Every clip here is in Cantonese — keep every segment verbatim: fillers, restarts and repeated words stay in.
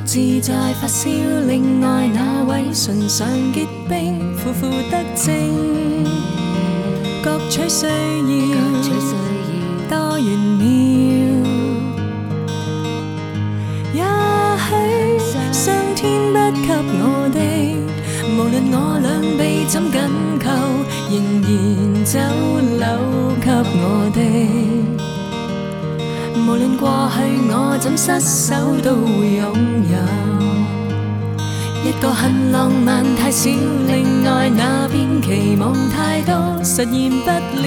自在發燒，另外那位唇上結冰，苦苦得正，各取需要，多玄妙。也許上天不給我的，無論我兩臂怎緊扣，仍然走漏給我的。無論過去我怎失手，都會擁有一個很浪漫太少，另外那邊期望太多，實現不了，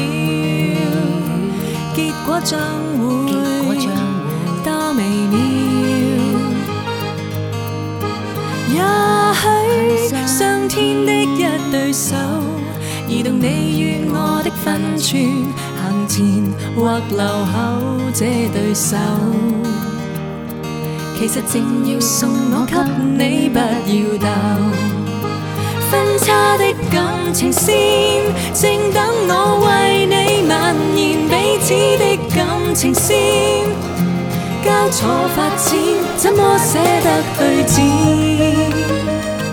結果將會多微妙。也許上天的一對手，移動你與我的分寸，行前或留後這對手，其實正要送我給你，不要鬥。分叉的感情線，正等我為你蔓延彼此的感情線，交錯發展，怎麼捨得去剪？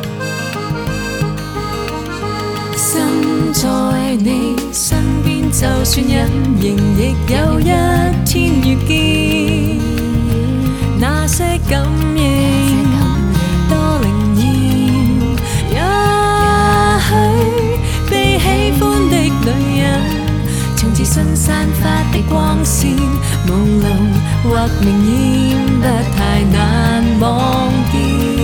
身在你身邊，就算隱形，亦有一天遇見。那些感應多靈驗，也許被喜歡的女人，從自信散發的光線，朦朧或明豔，不太難望見。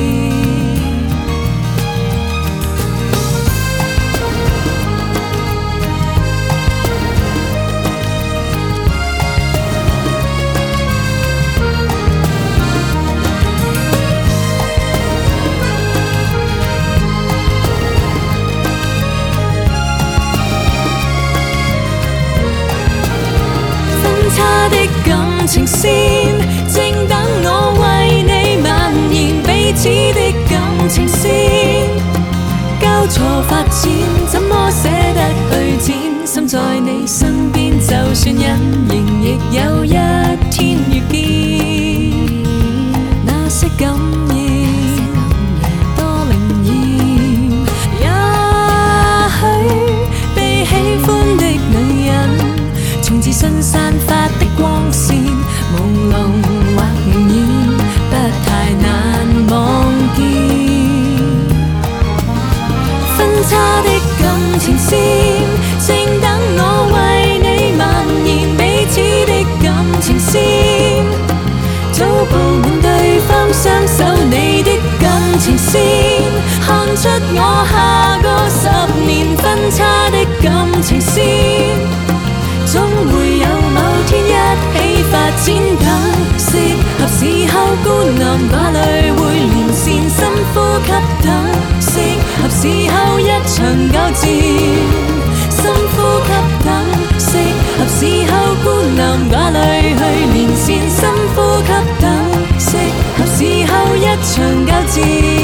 他的感情線，正等我為你蔓延彼此的感情線，交錯發展，怎麼捨得去剪？心在你身邊，就算隱形，亦有一天遇見。那些感應多靈驗，也許被喜歡的女人，從自信散發的光線，朦朧或明豔，不太難望見。分叉的感情線，正等我為你蔓延彼此的感情線，早佈滿對方雙手，你的感情線，看出我下個十年分叉的感情線。總會有某天一起發展等，適合時候孤男寡女會連線深呼吸等，適合時候一場交戰深呼吸等，適合時候孤男寡女去連線深呼吸等，適合時候一場交戰。